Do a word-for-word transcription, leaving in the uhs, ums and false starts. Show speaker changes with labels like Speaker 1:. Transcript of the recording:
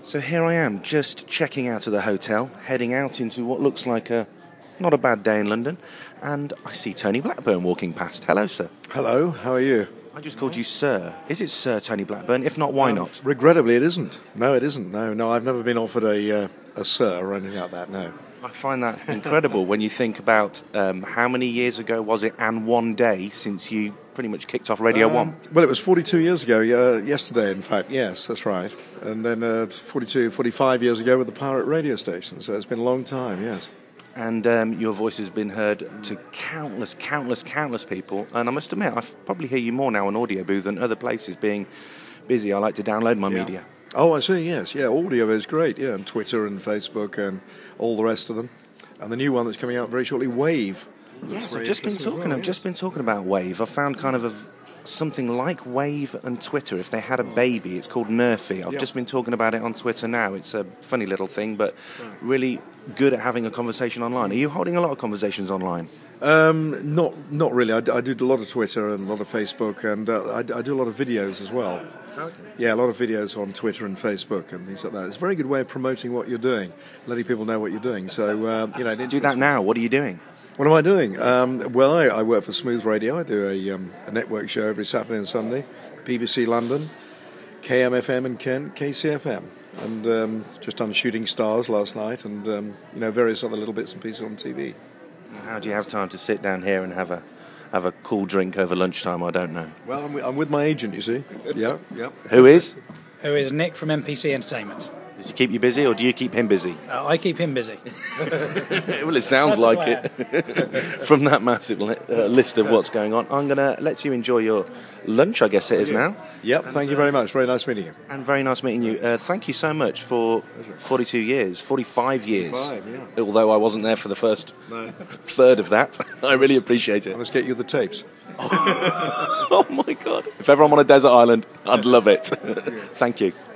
Speaker 1: So here I am, just checking out of the hotel, heading out into what looks like a not a bad day in London, and I see Tony Blackburn walking past. Hello, sir.
Speaker 2: Hello, how are you?
Speaker 1: I just called you sir. Is it Sir Tony Blackburn? If not, why
Speaker 2: Um,
Speaker 1: not?
Speaker 2: Regrettably, it isn't. No, it isn't. No, no, I've never been offered a uh, a sir or anything like that. No.
Speaker 1: I find that incredible when you think about um, how many years ago was it and one day since you pretty much kicked off Radio
Speaker 2: Um,
Speaker 1: one.
Speaker 2: Well, it was forty-two years ago. Uh, yesterday, in fact. Yes, that's right. And then uh, forty-two, forty-five years ago with the pirate radio station. So it's been a long time. Yes.
Speaker 1: And um, your voice has been heard to countless, countless, countless people. And I must admit, I probably hear you more now on Audio Booth than other places being busy. I like to download my
Speaker 2: Yeah.
Speaker 1: media.
Speaker 2: Oh, I see. Yes, yeah. Audio is great. Yeah, and Twitter and Facebook and all the rest of them. And the new one that's coming out very shortly, Wave. That's
Speaker 1: Yes,
Speaker 2: very
Speaker 1: I've just been
Speaker 2: interesting as
Speaker 1: talking.
Speaker 2: well,
Speaker 1: I've just
Speaker 2: yes.
Speaker 1: been talking about Wave. I found kind of a, something like Wave and Twitter. If they had a baby, it's called Nerfy. I've
Speaker 2: Yeah.
Speaker 1: just been talking about it on Twitter now. It's a funny little thing, but really good at having a conversation online. Are you holding a lot of conversations online?
Speaker 2: Um, not not really. I, d- I do a lot of Twitter and a lot of Facebook, and uh, I, d- I do a lot of videos as well.
Speaker 1: Okay.
Speaker 2: Yeah, a lot of videos on Twitter and Facebook and things like that. It's a very good way of promoting what you're doing, letting people know what you're doing. So, um, you know, it
Speaker 1: Do
Speaker 2: interests
Speaker 1: that
Speaker 2: me.
Speaker 1: now. What are you doing?
Speaker 2: What am I doing? Um, well, I, I work for Smooth Radio. I do a, um, a network show every Saturday and Sunday. B B C London, K M F M in Kent, K C F M. And um, just done Shooting Stars last night and, um, you know, various other little bits and pieces on T V.
Speaker 1: How do you have time to sit down here and have a have a cool drink over lunchtime? I don't know.
Speaker 2: Well, I'm, wi- I'm with my agent, you see. Yeah, yeah.
Speaker 1: Who is?
Speaker 3: Who is Nick from M P C Entertainment.
Speaker 1: Does he keep you busy, or do you keep him busy?
Speaker 3: Uh, I keep him busy.
Speaker 1: Well, it sounds
Speaker 3: That's the
Speaker 1: like it from that massive li- uh, list of what's going on. I'm going to let you enjoy your lunch, I guess it is now.
Speaker 2: Yep, thank you very much. Very nice meeting you.
Speaker 1: And very nice meeting you. Uh, thank you so much for forty-two years, forty-five years.
Speaker 2: forty-five, yeah.
Speaker 1: Although I wasn't there for the first
Speaker 2: No.
Speaker 1: third of that. I really appreciate
Speaker 2: I
Speaker 1: it.
Speaker 2: must get you the tapes.
Speaker 1: Oh my God. If ever I'm on a desert island, I'd love it. Thank you.